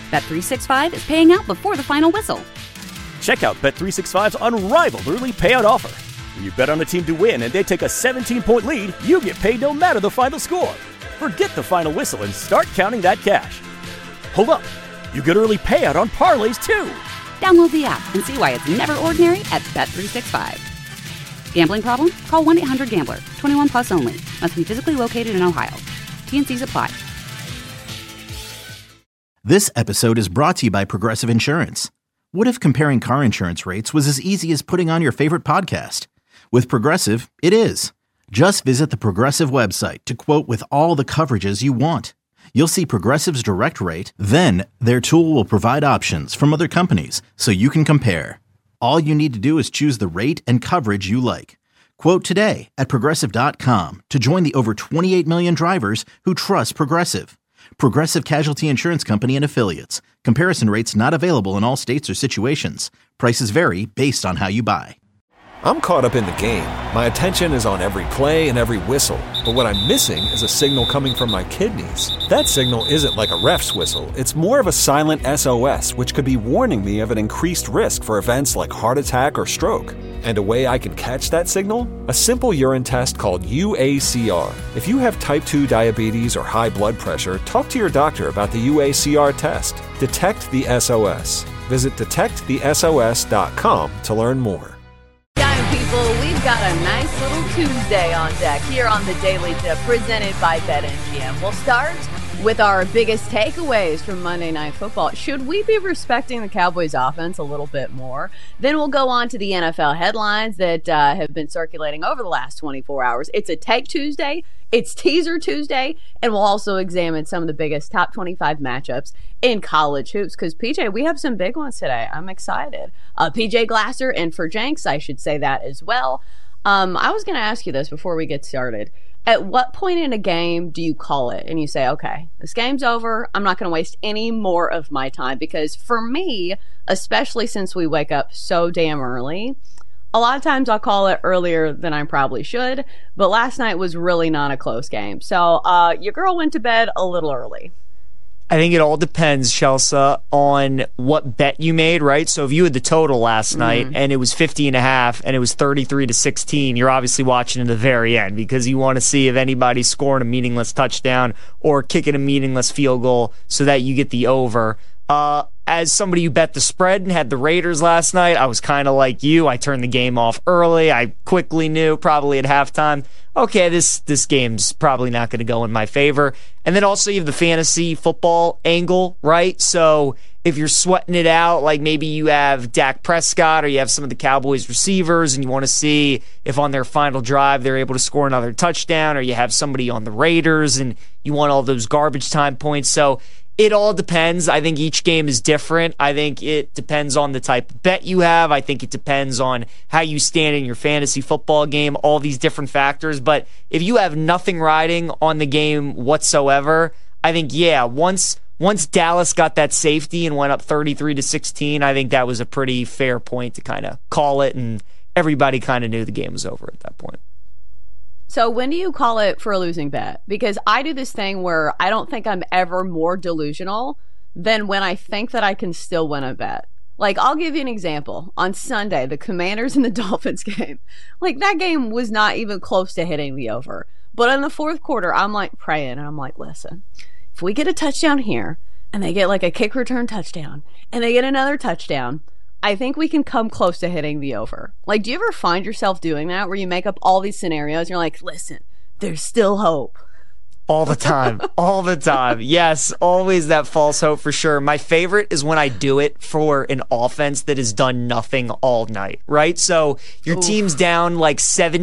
Bet365 is paying out before the final whistle. Check out Bet365's unrivaled early payout offer. When you bet on a team to win and they take a 17-point lead, you get paid no matter the final score. Forget the final whistle and start counting that cash. Hold up. You get early payout on parlays, too. Download the app and see why it's never ordinary at Bet365. Gambling problem? Call 1-800-GAMBLER. 21 plus only. Must be physically located in Ohio. T&Cs apply. This episode is brought to you by Progressive Insurance. What if comparing car insurance rates was as easy as putting on your favorite podcast? With Progressive, it is. Just visit the Progressive website to quote with all the coverages you want. You'll see Progressive's direct rate, then their tool will provide options from other companies so you can compare. All you need to do is choose the rate and coverage you like. Quote today at Progressive.com to join the over 28 million drivers who trust Progressive. Progressive Casualty Insurance Company and Affiliates. Comparison rates not available in all states or situations. Prices vary based on how you buy. I'm caught up in the game. My attention is on every play and every whistle. But what I'm missing is a signal coming from my kidneys. That signal isn't like a ref's whistle. It's more of a silent SOS, which could be warning me of an increased risk for events like heart attack or stroke. And a way I can catch that signal? A simple urine test called UACR. If you have type 2 diabetes or high blood pressure, talk to your doctor about the UACR test. Detect the SOS. Visit detectthesos.com to learn more. People, we've got a nice little Tuesday on deck here on the Daily Tip presented by BetMGM. We'll start with our biggest takeaways from Monday Night Football. Should we be respecting the Cowboys offense a little bit more? Then we'll go on to the NFL headlines that have been circulating over the last 24 hours. It's a Take Tuesday. It's Teaser Tuesday, and we'll also examine some of the biggest top 25 matchups in college hoops. Because, PJ, we have some big ones today. I'm excited. PJ Glasser and for Jenks, I should say that as well. I was going to ask you this before we get started. At what point in a game do you call it and you say, okay, this game's over. I'm not going to waste any more of my time? Because for me, especially since we wake up so damn early, a lot of times I'll call it earlier than I probably should, but last night was really not a close game. So your girl went to bed a little early. I think it all depends, Chelsea, on what bet you made, right? So if you had the total last night and it was 50.5 and it was 33-16, you're obviously watching to the very end because you want to see if anybody's scoring a meaningless touchdown or kicking a meaningless field goal so that you get the over. As somebody who bet the spread and had the Raiders last night, I was kind of like you. I turned the game off early. I quickly knew, probably at halftime, okay, this game's probably not going to go in my favor. And then also you have the fantasy football angle, right? So if you're sweating it out, like maybe you have Dak Prescott or you have some of the Cowboys receivers and you want to see if on their final drive they're able to score another touchdown, or you have somebody on the Raiders and you want all those garbage time points. So it all depends. I think each game is different. I think it depends on the type of bet you have. I think it depends on how you stand in your fantasy football game, all these different factors. But if you have nothing riding on the game whatsoever, I think, yeah, once Dallas got that safety and went up 33-16, I think that was a pretty fair point to kind of call it, and everybody kind of knew the game was over at that point. So when do you call it for a losing bet? Because I do this thing where I don't think I'm ever more delusional than when I think that I can still win a bet. Like, I'll give you an example. On Sunday, the Commanders and the Dolphins game. Like, that game was not even close to hitting the over. But in the fourth quarter, I'm like praying, and I'm like, listen, if we get a touchdown here, and they get like a kick return touchdown, and they get another touchdown, I think we can come close to hitting the over. Like, do you ever find yourself doing that where you make up all these scenarios and you're like, listen, there's still hope? All the time. All the time. Yes, always that false hope for sure. My favorite is when I do it for an offense that has done nothing all night, right? So your team's down like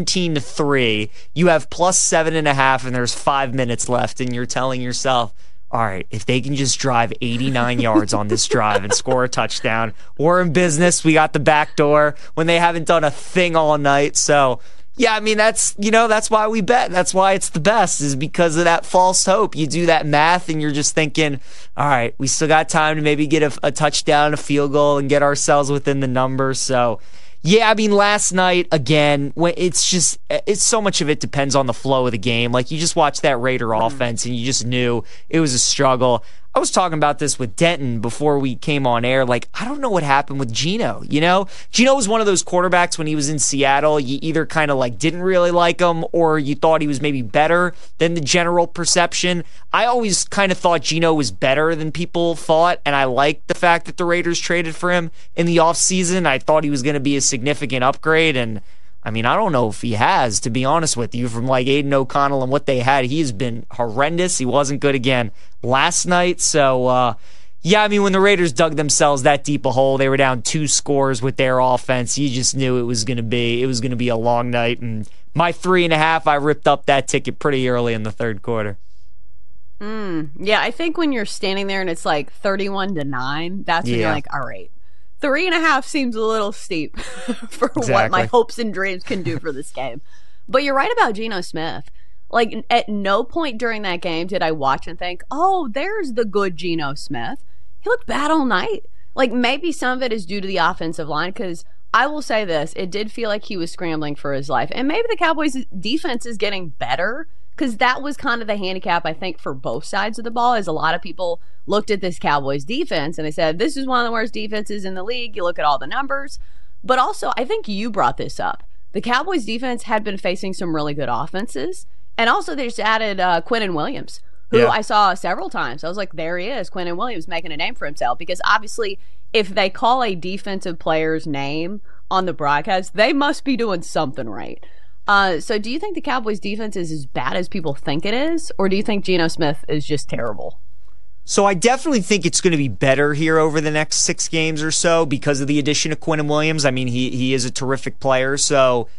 17-3. You have plus 7.5 and there's 5 minutes left and you're telling yourself, all right, if they can just drive 89 yards on this drive and score a touchdown, we're in business. We got the back door when they haven't done a thing all night. So, yeah, I mean, that's why we bet. That's why it's the best, is because of that false hope. You do that math and you're just thinking, all right, we still got time to maybe get a touchdown, a field goal, and get ourselves within the numbers. So, yeah, I mean, last night, again, it's so much of it depends on the flow of the game. Like, you just watched that Raider offense, and you just knew it was a struggle. I was talking about this with Denton before we came on air. Like, I don't know what happened with Geno. Geno was one of those quarterbacks when he was in Seattle. You either kind of like didn't really like him or you thought he was maybe better than the general perception. I always kind of thought Geno was better than people thought, and I liked the fact that the Raiders traded for him in the offseason. I thought he was going to be a significant upgrade, and I mean, I don't know if he has, to be honest with you, from like Aiden O'Connell and what they had. He's been horrendous. He wasn't good again last night. So, yeah, I mean, when the Raiders dug themselves that deep a hole, they were down 2 scores with their offense. You just knew it was going to be a long night. And my 3.5, I ripped up that ticket pretty early in the third quarter. Yeah, I think when you're standing there and it's like 31-9, that's when you're like, all right. 3.5 seems a little steep for what my hopes and dreams can do for this game. But you're right about Geno Smith. Like, at no point during that game did I watch and think, oh, there's the good Geno Smith. He looked bad all night. Like, maybe some of it is due to the offensive line, because I will say this, it did feel like he was scrambling for his life. And maybe the Cowboys' defense is getting better, because that was kind of the handicap, I think, for both sides of the ball, as a lot of people looked at this Cowboys defense and they said, this is one of the worst defenses in the league. You look at all the numbers. But also, I think you brought this up. The Cowboys defense had been facing some really good offenses. And also, they just added Quinnen Williams, who I saw several times. I was like, there he is, Quinnen Williams making a name for himself. Because obviously, if they call a defensive player's name on the broadcast, they must be doing something right. So do you think the Cowboys defense is as bad as people think it is? Or do you think Geno Smith is just terrible? So I definitely think it's going to be better here over the next 6 games or so because of the addition of Quinnen Williams. I mean, he is a terrific player. So,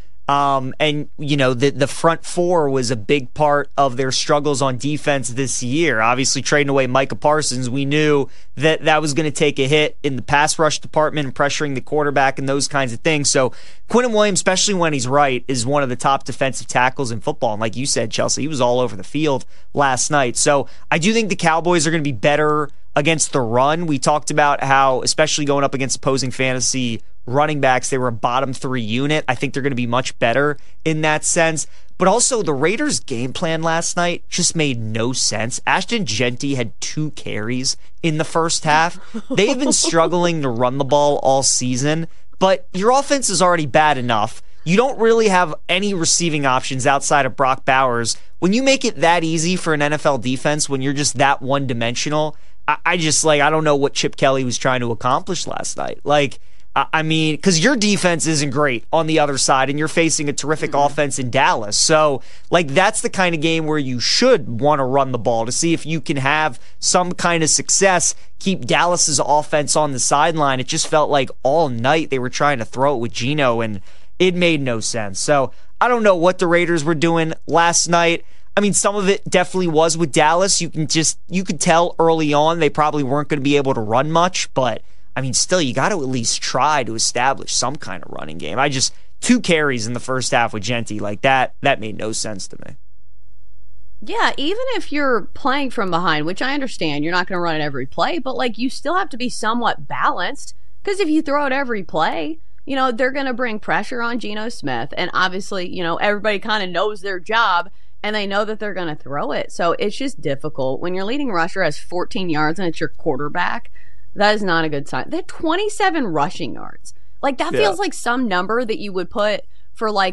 and you know, the front four was a big part of their struggles on defense this year. Obviously, trading away Micah Parsons, we knew that was going to take a hit in the pass rush department and pressuring the quarterback and those kinds of things. So Quinnen Williams, especially when he's right, is one of the top defensive tackles in football. And like you said, Chelsea, he was all over the field last night. So I do think the Cowboys are going to be better against the run. We talked about how, especially going up against opposing fantasy running backs, they were a bottom 3 unit. I think they're going to be much better in that sense. But also, the Raiders' game plan last night just made no sense. Ashton Jeanty had 2 carries in the first half. They've been struggling to run the ball all season, but your offense is already bad enough. You don't really have any receiving options outside of Brock Bowers. When you make it that easy for an NFL defense, when you're just that one-dimensional, I don't know what Chip Kelly was trying to accomplish last night. I mean, because your defense isn't great on the other side, and you're facing a terrific offense in Dallas. So, that's the kind of game where you should want to run the ball to see if you can have some kind of success, keep Dallas's offense on the sideline. It just felt like all night they were trying to throw it with Geno, and it made no sense. So, I don't know what the Raiders were doing last night. I mean, some of it definitely was with Dallas. You could tell early on they probably weren't going to be able to run much, but I mean, still, you got to at least try to establish some kind of running game. 2 carries in the first half with Jeanty, that made no sense to me. Yeah, even if you're playing from behind, which I understand, you're not going to run it every play, but you still have to be somewhat balanced, because if you throw it every play, they're going to bring pressure on Geno Smith, and obviously, everybody kind of knows their job, and they know that they're going to throw it. So it's just difficult. When your leading rusher has 14 yards and it's your quarterback, that is not a good sign. They had 27 rushing yards. That feels like some number that you would put for a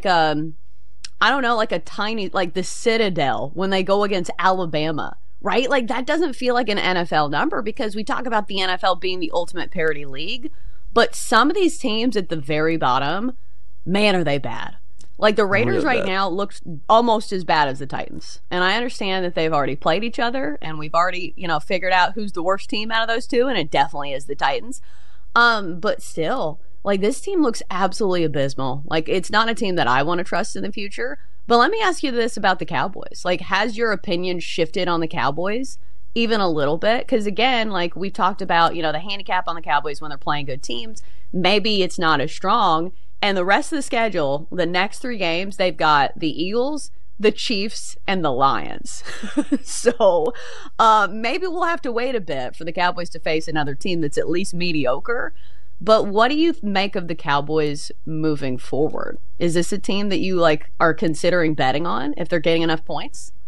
tiny, the Citadel when they go against Alabama, right? That doesn't feel like an NFL number, because we talk about the NFL being the ultimate parity league, but some of these teams at the very bottom, man, are they bad. The Raiders right now look almost as bad as the Titans. And I understand that they've already played each other, and we've already, figured out who's the worst team out of those two, and it definitely is the Titans. But still, this team looks absolutely abysmal. It's not a team that I want to trust in the future. But let me ask you this about the Cowboys. Has your opinion shifted on the Cowboys even a little bit? Because again, we talked about, the handicap on the Cowboys when they're playing good teams. Maybe it's not as strong. And the rest of the schedule, the next 3 games, they've got the Eagles, the Chiefs, and the Lions. So maybe we'll have to wait a bit for the Cowboys to face another team that's at least mediocre. But what do you make of the Cowboys moving forward? Is this a team that you are considering betting on if they're getting enough points?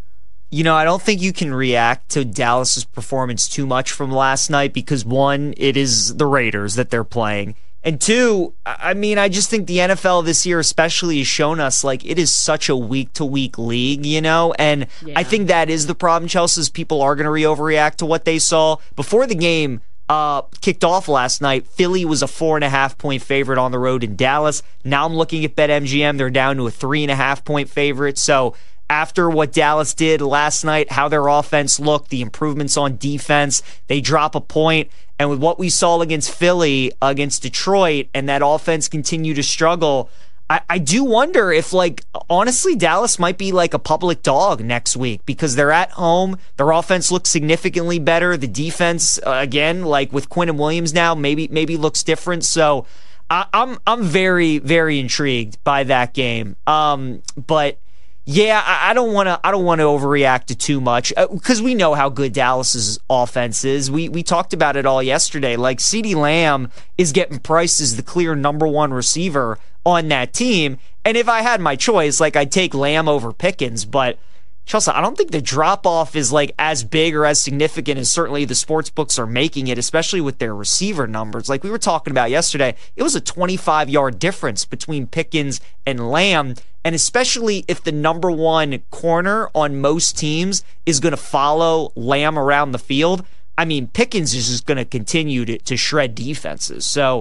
I don't think you can react to Dallas's performance too much from last night because, one, it is the Raiders that they're playing. And two, I just think the NFL this year especially has shown us, it is such a week-to-week league, And I think that is the problem, Chelsea, is people are going to overreact to what they saw. Before the game kicked off last night, Philly was a 4.5-point favorite on the road in Dallas. Now I'm looking at BetMGM. They're down to a 3.5-point favorite. So after what Dallas did last night, how their offense looked, the improvements on defense, they drop a point. And with what we saw against Philly, against Detroit, and that offense continue to struggle, I do wonder if, honestly, Dallas might be like a public dog next week because they're at home. Their offense looks significantly better. The defense, again, with Quinnen Williams now, maybe looks different. So I'm very, very intrigued by that game. But yeah, I don't want to overreact to too much because we know how good Dallas's offense is. We talked about it all yesterday. CeeDee Lamb is getting priced as the clear number one receiver on that team. And if I had my choice, I'd take Lamb over Pickens. But Chelsea, I don't think the drop-off is as big or as significant as certainly the sports books are making it, especially with their receiver numbers. We were talking about yesterday, it was a 25-yard difference between Pickens and Lamb. And especially if the number one corner on most teams is going to follow Lamb around the field, Pickens is just going to continue to shred defenses. So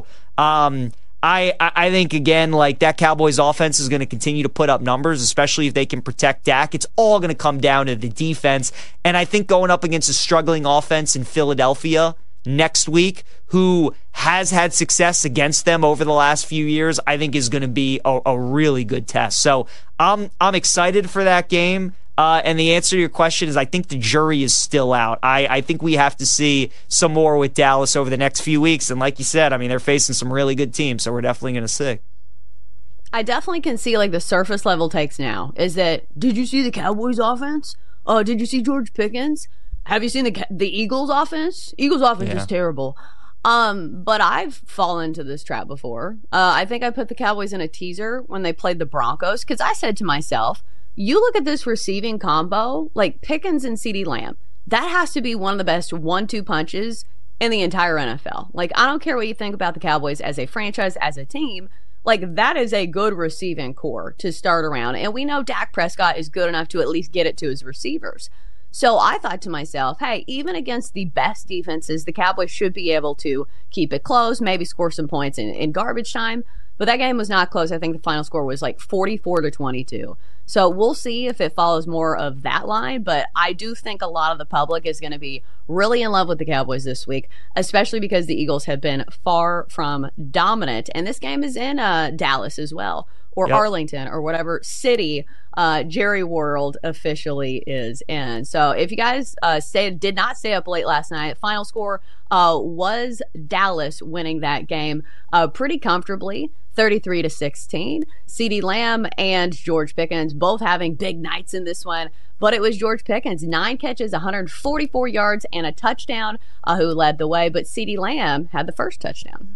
I think, again, that Cowboys offense is going to continue to put up numbers, especially if they can protect Dak. It's all going to come down to the defense. And I think going up against a struggling offense in Philadelphia next week, who has had success against them over the last few years, I think is going to be a really good test. So I'm excited for that game. And the answer to your question is I think the jury is still out. I think we have to see some more with Dallas over the next few weeks. And like you said, they're facing some really good teams, so we're definitely going to see. I definitely can see the surface level takes now is that, did you see the Cowboys offense? Did you see George Pickens? Have you seen the Eagles offense? Eagles offense is terrible. But I've fallen into this trap before. I think I put the Cowboys in a teaser when they played the Broncos because I said to myself, you look at this receiving combo, Pickens and CeeDee Lamb, that has to be one of the best 1-2 punches in the entire NFL. I don't care what you think about the Cowboys as a franchise, as a team, that is a good receiving core to start around. And we know Dak Prescott is good enough to at least get it to his receivers. So I thought to myself, hey, even against the best defenses, the Cowboys should be able to keep it close, maybe score some points in garbage time. But that game was not close. I think the final score was 44-22. So we'll see if it follows more of that line. But I do think a lot of the public is going to be really in love with the Cowboys this week, especially because the Eagles have been far from dominant. And this game is in Dallas as well, or Arlington, or whatever city Jerry World officially is in. So if you guys did not stay up late last night, final score was Dallas winning that game pretty comfortably, 33-16. CeeDee Lamb and George Pickens both having big nights in this one, but it was George Pickens, 9 catches, 144 yards, and a touchdown who led the way, but CeeDee Lamb had the first touchdown.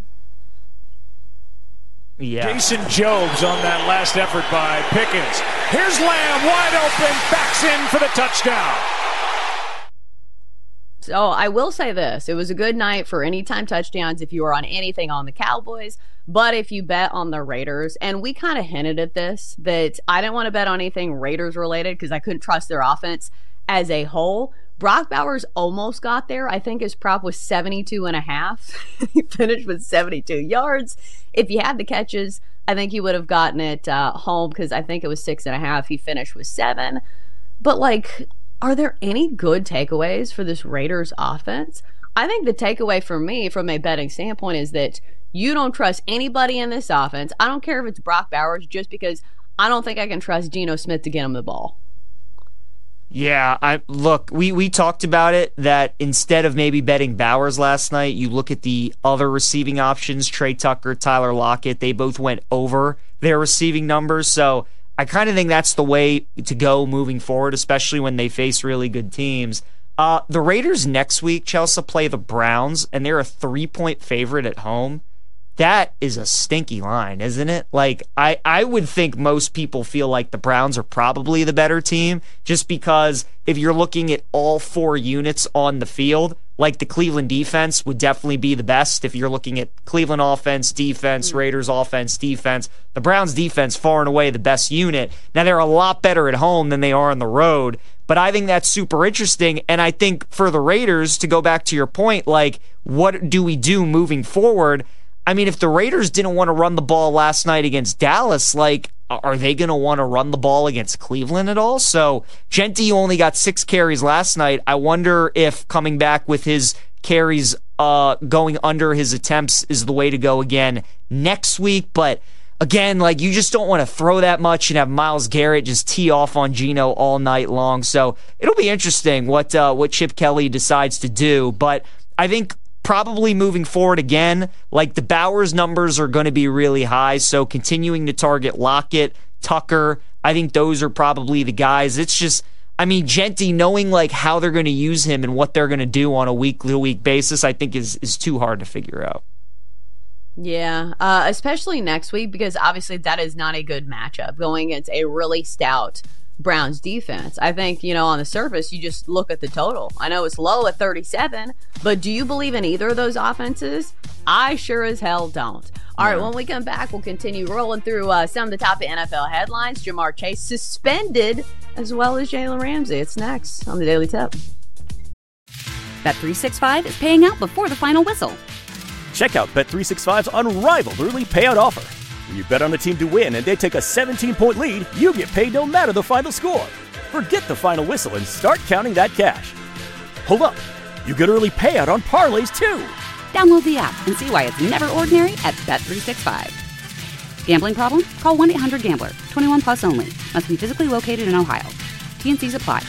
Yeah. Jason Jobes on that last effort by Pickens. Here's Lamb wide open, backs in for the touchdown. So I will say this. It was a good night for anytime touchdowns if you were on anything on the Cowboys. But if you bet on the Raiders, and we kind of hinted at this, that I didn't want to bet on anything Raiders related because I couldn't trust their offense as a whole. Brock Bowers almost got there. I think his prop was 72.5. He finished with 72 yards. If you had the catches, I think he would have gotten it home because I think it was 6.5. He finished with 7. But are there any good takeaways for this Raiders offense? I think the takeaway for me from a betting standpoint is that you don't trust anybody in this offense. I don't care if it's Brock Bowers, just because I don't think I can trust Geno Smith to get him the ball. Yeah, we talked about it, that instead of maybe betting Bowers last night, you look at the other receiving options, Trey Tucker, Tyler Lockett, they both went over their receiving numbers. So I kind of think that's the way to go moving forward, especially when they face really good teams. The Raiders next week, Chelsea, play the Browns, and they're a 3-point favorite at home. that is a stinky line, isn't it? Like, I would think most people feel like the Browns are probably the better team, just because if you're looking at all 4 units on the field, like the Cleveland defense would definitely be the best. If you're looking at Cleveland offense, defense, Raiders offense, defense, the Browns defense far and away the best unit. Now, they're a lot better at home than they are on the road, but I think that's super interesting. And I think for the Raiders, to go back to your point, like, what do we do moving forward? I mean, if the Raiders didn't want to run the ball last night against Dallas, like, are they going to want to run the ball against Cleveland at all? So Genti only got 6 carries last night. I wonder if coming back with his carries going under his attempts is the way to go again next week. But again, like, you just don't want to throw that much and have Myles Garrett just tee off on Geno all night long. So it'll be interesting what Chip Kelly decides to do. But I think probably moving forward again, like, the Bowers numbers are going to be really high, so continuing to target Lockett, Tucker, I think those are probably the guys. It's just, I mean, Genti, knowing like how they're going to use him and what they're going to do on a week-to-week basis, I think is too hard to figure out. Yeah, especially next week, because obviously that is not a good matchup going against a really stout Browns defense. I think, on the surface, you just look at the total. I know it's low at 37, but do you believe in either of those offenses? I sure as hell don't. All right, when we come back, we'll continue rolling through some of the top NFL headlines. Ja'Marr Chase suspended, as well as Jalen Ramsey. It's next on the Daily Tip. Bet365 is paying out before the final whistle. Check out Bet365's unrivaled early payout offer. When you bet on a team to win and they take a 17-point lead, you get paid no matter the final score. Forget the final whistle and start counting that cash. Hold up. You get early payout on parlays, too. Download the app and see why it's never ordinary at Bet365. Gambling problem? Call 1-800-GAMBLER. 21 plus only. Must be physically located in Ohio. T&Cs apply.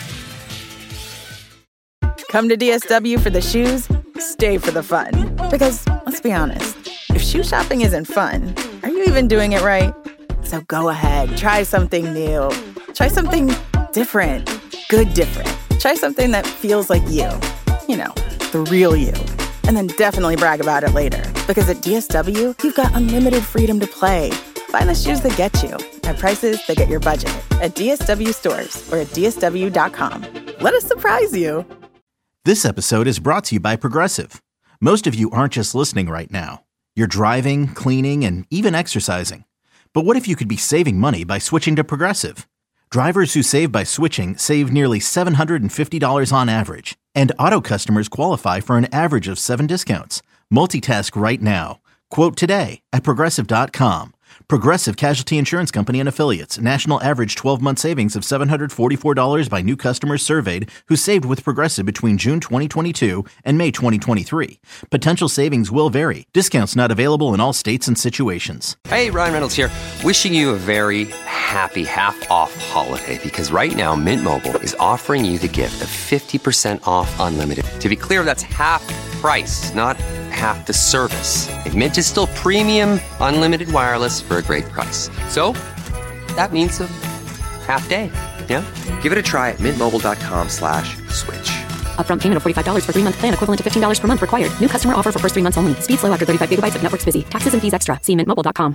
Come to DSW for the shoes, stay for the fun. Because, let's be honest, if shoe shopping isn't fun, are you even doing it right? So go ahead, try something new. Try something different. Good different. Try something that feels like you. The real you. And then definitely brag about it later. Because at DSW, you've got unlimited freedom to play. Find the shoes that get you at prices that get your budget at DSW stores or at DSW.com. Let us surprise you. This episode is brought to you by Progressive. Most of you aren't just listening right now. You're driving, cleaning, and even exercising. But what if you could be saving money by switching to Progressive? Drivers who save by switching save nearly $750 on average. And auto customers qualify for an average of 7 discounts. Multitask right now. Quote today at Progressive.com. Progressive Casualty Insurance Company and Affiliates. National average 12-month savings of $744 by new customers surveyed who saved with Progressive between June 2022 and May 2023. Potential savings will vary. Discounts not available in all states and situations. Hey, Ryan Reynolds here. Wishing you a very happy half-off holiday, because right now Mint Mobile is offering you the gift of 50% off unlimited. To be clear, that's half price, not half the service. And Mint is still premium unlimited wireless for a great price. So that means a half day. Yeah? Give it a try at mintmobile.com/switch. Upfront payment of $45 for 3-month plan, equivalent to $15 per month required. New customer offer for first 3 months only. Speed slow after 35 gigabytes if network's busy. Taxes and fees extra. See mintmobile.com.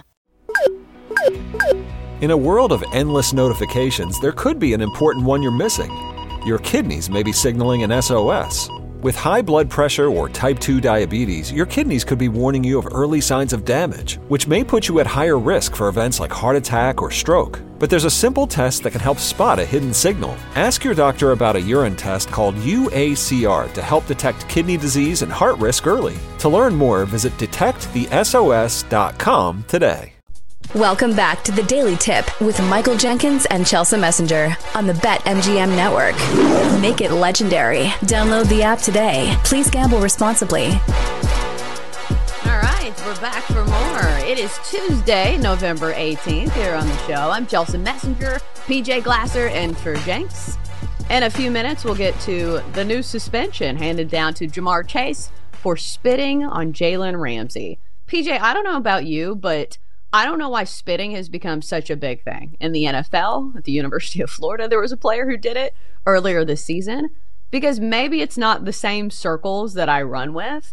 In a world of endless notifications, there could be an important one you're missing. Your kidneys may be signaling an SOS. With high blood pressure or type 2 diabetes, your kidneys could be warning you of early signs of damage, which may put you at higher risk for events like heart attack or stroke. But there's a simple test that can help spot a hidden signal. Ask your doctor about a urine test called UACR to help detect kidney disease and heart risk early. To learn more, visit detectthesos.com today. Welcome back to the Daily Tip with Michael Jenkins and Chelsea Messenger on the BetMGM network. Make it legendary. Download the app today. Please gamble responsibly. All right, we're back for more. It is Tuesday, November 18th here on the show. I'm Chelsea Messenger, PJ Glasser, and for Jenks. In a few minutes, we'll get to the new suspension handed down to Ja'Marr Chase for spitting on Jalen Ramsey. PJ, I don't know about you, but I don't know why spitting has become such a big thing. In the NFL, at the University of Florida, there was a player who did it earlier this season, because maybe it's not the same circles that I run with,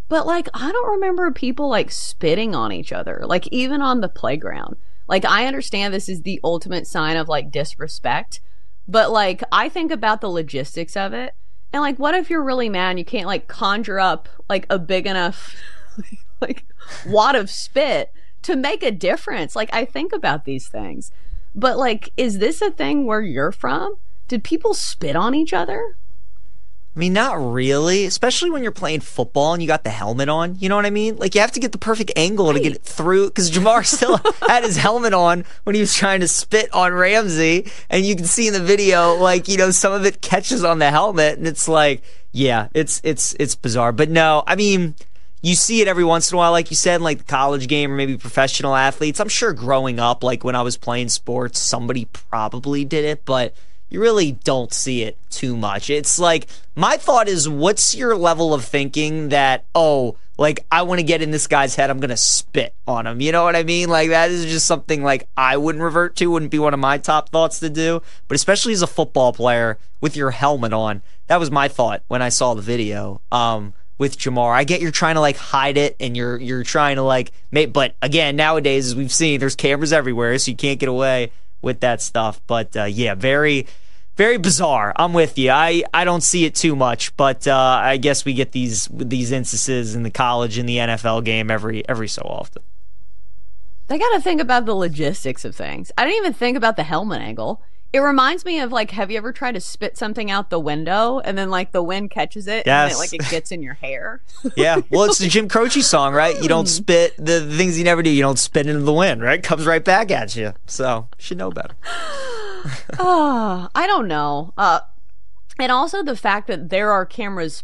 But, like, I don't remember people, like, spitting on each other, like, even on the playground. Like, I understand this is the ultimate sign of, like, disrespect, but, like, I think about the logistics of it. And, like, what if you're really mad and you can't, like, conjure up, like, a big enough, like, wad of spit to make a difference? Like, I think about these things. But, like, is this a thing where you're from? Did people spit on each other? I mean, not really, especially when you're playing football and you got the helmet on. You know what I mean? Like, you have to get the perfect angle to get it through, because Ja'Marr still had his helmet on when he was trying to spit on Ramsey, and you can see in the video, like, you know, some of it catches on the helmet, and it's like, yeah, it's bizarre. But no, I mean, you see it every once in a while, like you said, in like the college game or maybe professional athletes. I'm sure growing up, like when I was playing sports, somebody probably did it, but you really don't see it too much. It's like, my thought is, what's your level of thinking that, oh, like, I want to get in this guy's head, I'm going to spit on him. You know what I mean? Like, that is just something, like, I wouldn't revert to, wouldn't be one of my top thoughts to do. But especially as a football player with your helmet on, that was my thought when I saw the video with Ja'Marr. I get you're trying to, like, hide it, and you're trying to, like, but again, nowadays, as we've seen, there's cameras everywhere, so you can't get away with that stuff. But yeah, very, very bizarre. I'm with you. I don't see it too much, but I guess we get these instances in the college and the NFL game every so often. They got to think about the logistics of things. I didn't even think about the helmet angle. It reminds me of, like, have you ever tried to spit something out the window and then, like, the wind catches it and then it gets in your hair? Yeah. Well, it's the Jim Croce song, right? You don't spit the things you never do. You don't spit into the wind, right? It comes right back at you. So, you should know better. I don't know. And also the fact that there are cameras,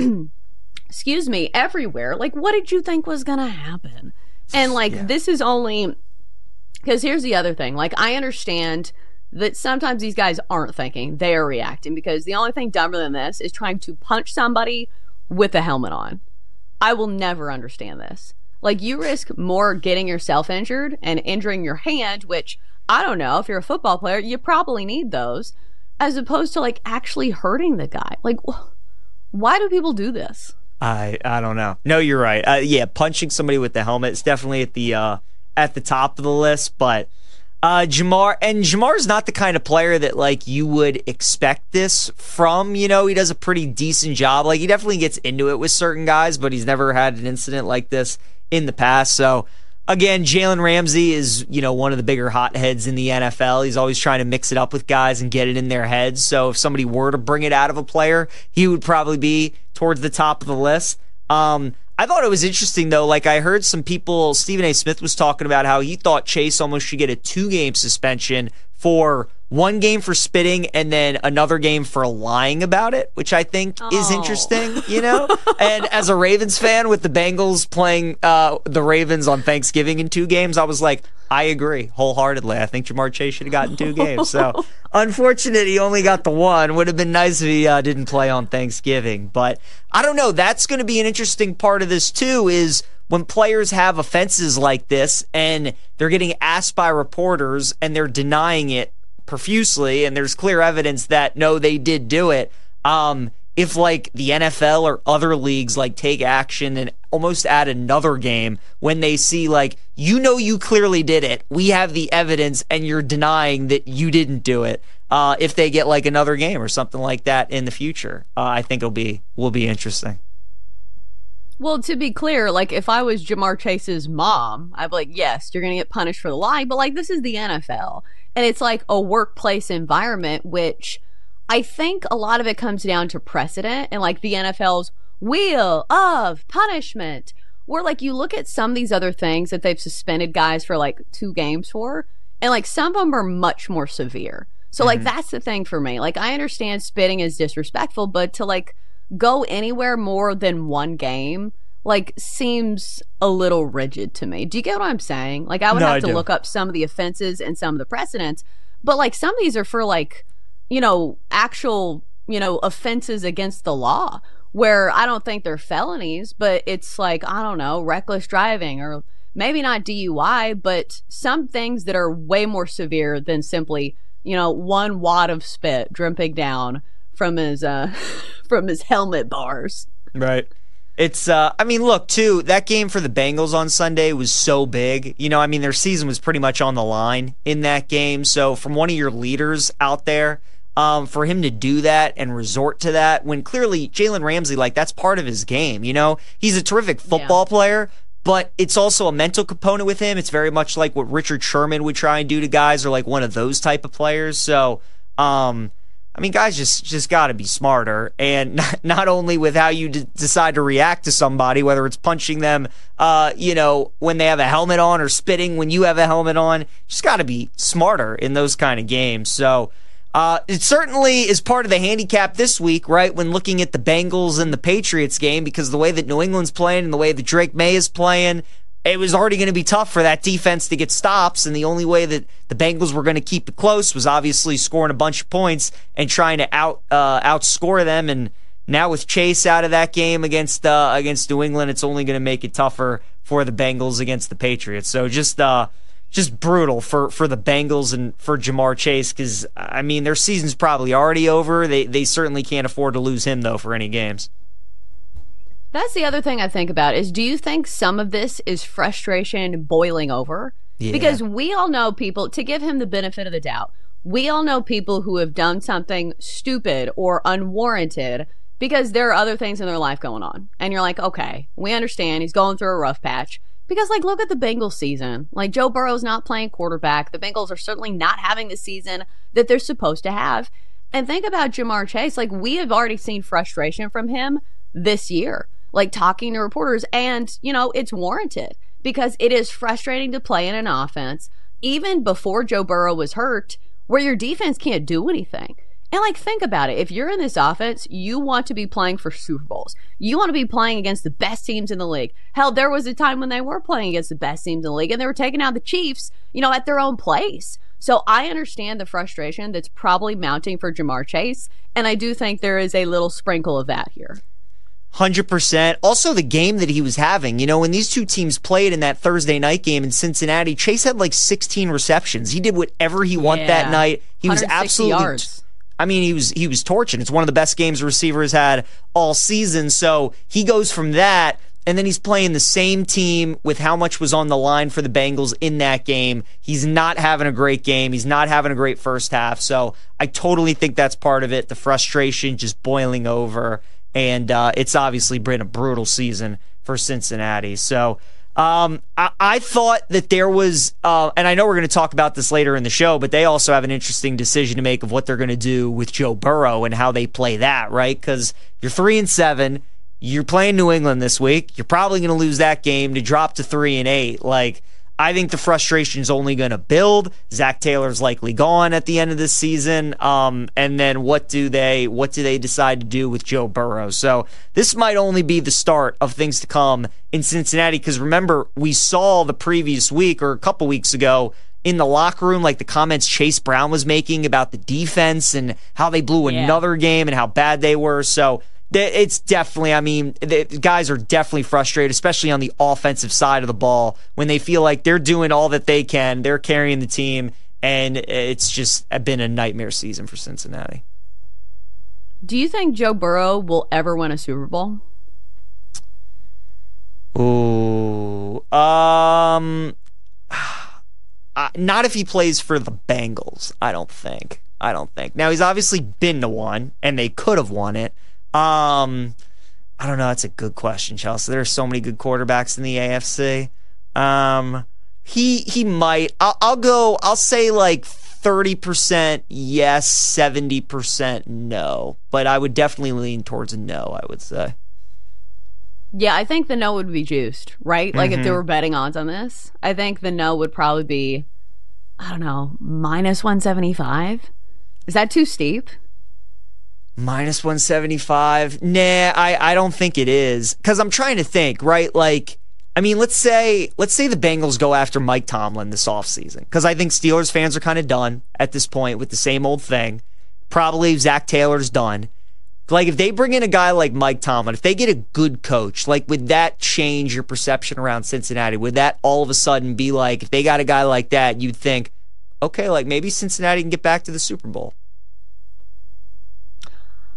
excuse me, everywhere. Like, what did you think was going to happen? And, like, this is only, because here's the other thing. Like, I understand that sometimes these guys aren't thinking, they are reacting, because the only thing dumber than this is trying to punch somebody with a helmet on. I will never understand this. Like, you risk more getting yourself injured and injuring your hand, which, I don't know, if you're a football player, you probably need those, as opposed to, like, actually hurting the guy. Like, why do people do this? I don't know. No, you're right. Yeah, punching somebody with the helmet is definitely at the top of the list, but Ja'Marr's not the kind of player that, like, you would expect this from. You know, he does a pretty decent job. Like, he definitely gets into it with certain guys, but he's never had an incident like this in the past. So, again, Jalen Ramsey is, you know, one of the bigger hotheads in the NFL. He's always trying to mix it up with guys and get it in their heads. So if somebody were to bring it out of a player, he would probably be towards the top of the list. I thought it was interesting, though. Like, I heard some people, Stephen A. Smith was talking about how he thought Chase almost should get a 2-game suspension for 1 game for spitting and then another game for lying about it, which I think is interesting, you know? And as a Ravens fan, with the Bengals playing the Ravens on Thanksgiving in 2 games, I was like, I agree wholeheartedly. I think Ja'Marr Chase should have gotten 2 games. So, unfortunate he only got the 1. Would have been nice if he didn't play on Thanksgiving. But I don't know. That's going to be an interesting part of this, too, is when players have offenses like this and they're getting asked by reporters and they're denying it profusely, and there's clear evidence that, no, they did do it. If, like, the NFL or other leagues, like, take action and almost add another game when they see, like, you know you clearly did it, we have the evidence, and you're denying that you didn't do it, if they get, like, another game or something like that in the future, I think will be interesting. Well, to be clear, like, if I was Ja'Marr Chase's mom, I'd be like, yes, you're going to get punished for the lying, but, like, this is the NFL, and it's, like, a workplace environment, which I think a lot of it comes down to precedent and, like, the NFL's wheel of punishment, where, like, you look at some of these other things that they've suspended guys for, like, 2 games for, and, like, some of them are much more severe. So, like, that's the thing for me. Like, I understand spitting is disrespectful, but to, like, go anywhere more than 1 game, like, seems a little rigid to me. Do you get what I'm saying? Like, I would have to look up some of the offenses and some of the precedents, but, like, some of these are for, like, you know, actual, you know, offenses against the law, where I don't think they're felonies, but it's like, I don't know, reckless driving, or maybe not DUI, but some things that are way more severe than simply, you know, 1 wad of spit dripping down from his from his helmet bars. Right. It's, look, too, that game for the Bengals on Sunday was so big. Their season was pretty much on the line in that game. So from one of your leaders out there, for him to do that and resort to that when clearly Jalen Ramsey, that's part of his game. He's a terrific football player, but it's also a mental component with him. It's very much like what Richard Sherman would try and do to guys, or like one of those type of players. So, guys just got to be smarter, and not only with how you decide to react to somebody, whether it's punching them, when they have a helmet on, or spitting when you have a helmet on. Just got to be smarter in those kind of games. So it certainly is part of the handicap this week, right, when looking at the Bengals and the Patriots game, because the way that New England's playing and the way that Drake May is playing, it was already going to be tough for that defense to get stops, and the only way that the Bengals were going to keep it close was obviously scoring a bunch of points and trying to outscore them. And now with Chase out of that game against New England, it's only going to make it tougher for the Bengals against the Patriots. So just brutal for the Bengals and for Ja'Marr Chase, because their season's probably already over. They certainly can't afford to lose him though for any games. That's the other thing I think about is, do you think some of this is frustration boiling over? Yeah. Because we all know people, to give him the benefit of the doubt, we all know people who have done something stupid or unwarranted because there are other things in their life going on. And you're like, okay, we understand he's going through a rough patch. Because, look at the Bengals season. Joe Burrow's not playing quarterback. The Bengals are certainly not having the season that they're supposed to have. And think about Ja'Marr Chase. We have already seen frustration from him this year. Talking to reporters, and it's warranted because it is frustrating to play in an offense even before Joe Burrow was hurt, where your defense can't do anything. And think about it. If you're in this offense, you want to be playing for Super Bowls. You want to be playing against the best teams in the league. Hell, there was a time when they were playing against the best teams in the league and they were taking out the Chiefs, at their own place. So I understand the frustration that's probably mounting for Ja'Marr Chase, and I do think there is a little sprinkle of that here. 100%. Also, the game that he was having, when these two teams played in that Thursday night game in Cincinnati, Chase had 16 receptions. He did whatever he wanted that night. He was absolutely yards. He was torching. It's one of the best games a receiver has had all season. So he goes from that, and then he's playing the same team with how much was on the line for the Bengals in that game. He's not having a great game. He's not having a great first half. So I totally think that's part of it. The frustration just boiling over. And it's obviously been a brutal season for Cincinnati. So I thought that there was, and I know we're going to talk about this later in the show, but they also have an interesting decision to make of what they're going to do with Joe Burrow and how they play that, right? Because you're 3-7, you're playing New England this week. You're probably going to lose that game to drop to 3-8. I think the frustration is only going to build. Zach Taylor's likely gone at the end of this season. And then what do they decide to do with Joe Burrow? So this might only be the start of things to come in Cincinnati, because remember, we saw the previous week or a couple weeks ago in the locker room, the comments Chase Brown was making about the defense and how they blew another game and how bad they were. So it's definitely, the guys are definitely frustrated, especially on the offensive side of the ball, when they feel like they're doing all that they can, they're carrying the team, and it's just been a nightmare season for Cincinnati. Do you think Joe Burrow will ever win a Super Bowl? Ooh, not if he plays for the Bengals, I don't think. Now, he's obviously been to one, and they could have won it. I don't know. That's a good question, Chelsea. There are so many good quarterbacks in the AFC. He might. I'll say 30% yes, 70% no. But I would definitely lean towards a no, I would say. Yeah, I think the no would be juiced, right? If there were betting odds on this, I think the no would probably be, I don't know, -175. Is that too steep? -175? Nah, I don't think it is. Because I'm trying to think, right? Let's say the Bengals go after Mike Tomlin this offseason. Because I think Steelers fans are kind of done at this point with the same old thing. Probably Zach Taylor's done. If they bring in a guy like Mike Tomlin, if they get a good coach, would that change your perception around Cincinnati? Would that all of a sudden be if they got a guy like that, you'd think, okay, maybe Cincinnati can get back to the Super Bowl?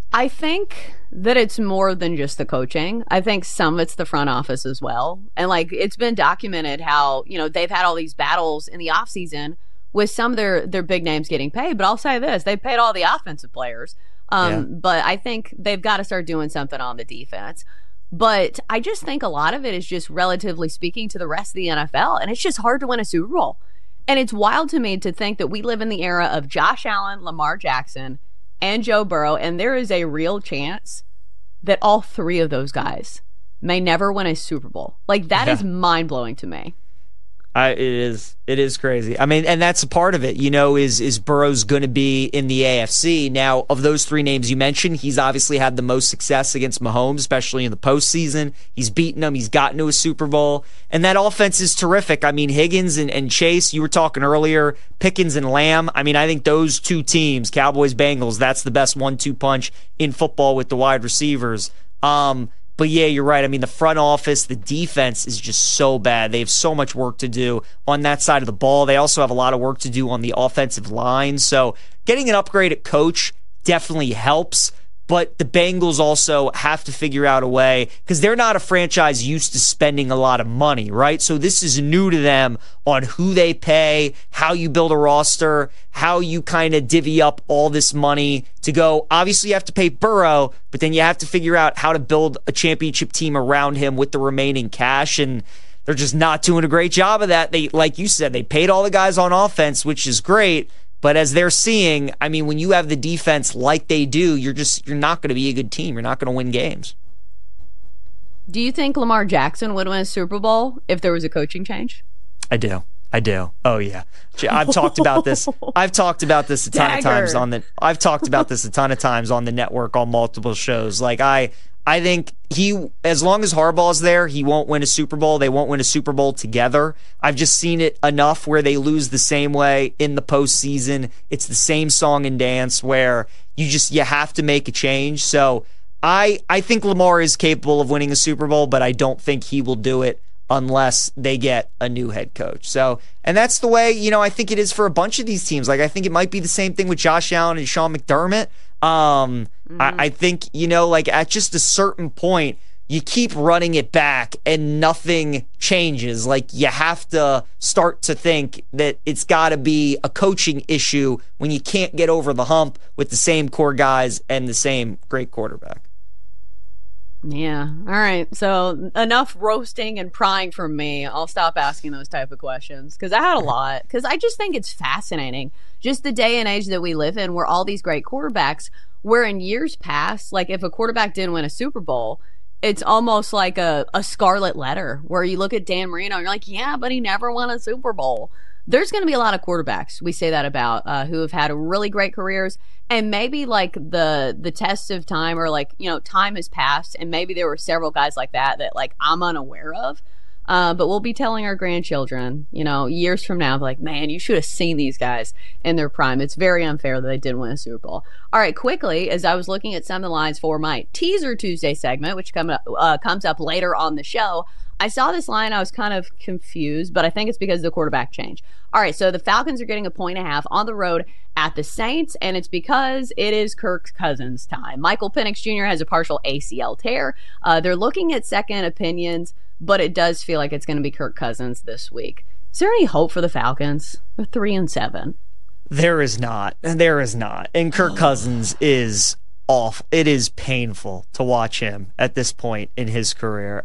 I think that it's more than just the coaching. I think some of it's the front office as well. And like, it's been documented how, they've had all these battles in the offseason with some of their big names getting paid. But I'll say this, they've paid all the offensive players. But I think they've got to start doing something on the defense. But I just think a lot of it is just relatively speaking to the rest of the NFL. And it's just hard to win a Super Bowl. And it's wild to me to think that we live in the era of Josh Allen, Lamar Jackson, and Joe Burrow. And there is a real chance that all three of those guys may never win a Super Bowl. Like, that is mind-blowing to me. It is crazy. I mean, and that's a part of it, is Burrow's going to be in the AFC. Now, of those three names you mentioned, he's obviously had the most success against Mahomes, especially in the postseason. He's beaten him. He's gotten to a Super Bowl. And that offense is terrific. I mean, Higgins and Chase, you were talking earlier, Pickens and Lamb. I mean, I think those two teams, Cowboys, Bengals, that's the best 1-2 punch in football with the wide receivers. But yeah, you're right. I mean, the front office, the defense is just so bad. They have so much work to do on that side of the ball. They also have a lot of work to do on the offensive line. So getting an upgrade at coach definitely helps. But the Bengals also have to figure out a way, because they're not a franchise used to spending a lot of money, right? So this is new to them on who they pay, how you build a roster, how you kind of divvy up all this money to go. Obviously, you have to pay Burrow, but then you have to figure out how to build a championship team around him with the remaining cash, and they're just not doing a great job of that. They, like you said, they paid all the guys on offense, which is great. But as they're seeing, I mean, when you have the defense like they do, you're not going to be a good team. You're not going to win games. Do you think Lamar Jackson would win a Super Bowl if there was a coaching change? I do. Oh yeah. I've talked about this. I've talked about this a ton of times on the network on multiple shows. Like I think as long as Harbaugh's there, he won't win a Super Bowl. They won't win a Super Bowl together. I've just seen it enough where they lose the same way in the postseason. It's the same song and dance where you have to make a change. So I think Lamar is capable of winning a Super Bowl, but I don't think he will do it unless they get a new head coach. So, and that's the way, I think it is for a bunch of these teams. Like, I think it might be the same thing with Josh Allen and Sean McDermott. I think, like at just a certain point, you keep running it back and nothing changes. Like, you have to start to think that it's got to be a coaching issue when you can't get over the hump with the same core guys and the same great quarterback. Yeah. All right. So enough roasting and prying from me. I'll stop asking those type of questions, because I had a lot. Because I just think it's fascinating. Just the day and age that we live in, where all these great quarterbacks, where in years past, like if a quarterback didn't win a Super Bowl, it's almost like a scarlet letter, where you look at Dan Marino and you're like, yeah, but he never won a Super Bowl. There's going to be a lot of quarterbacks, we say that about, who have had really great careers, and maybe like the test of time, or like, time has passed, and maybe there were several guys like that like I'm unaware of. But we'll be telling our grandchildren, years from now, like, man, you should have seen these guys in their prime. It's very unfair that they didn't win a Super Bowl. All right, quickly, as I was looking at some of the lines for my Teaser Tuesday segment, which comes up later on the show, I saw this line. I was kind of confused, but I think it's because of the quarterback change. All right, so the Falcons are getting 1.5 on the road at the Saints, and it's because it is Kirk Cousins' time. Michael Penix Jr. has a partial ACL tear. They're looking at second opinions, but it does feel like it's going to be Kirk Cousins this week. Is there any hope for the Falcons? They're 3-7. There is not. And Kirk Cousins is off. It is painful to watch him at this point in his career.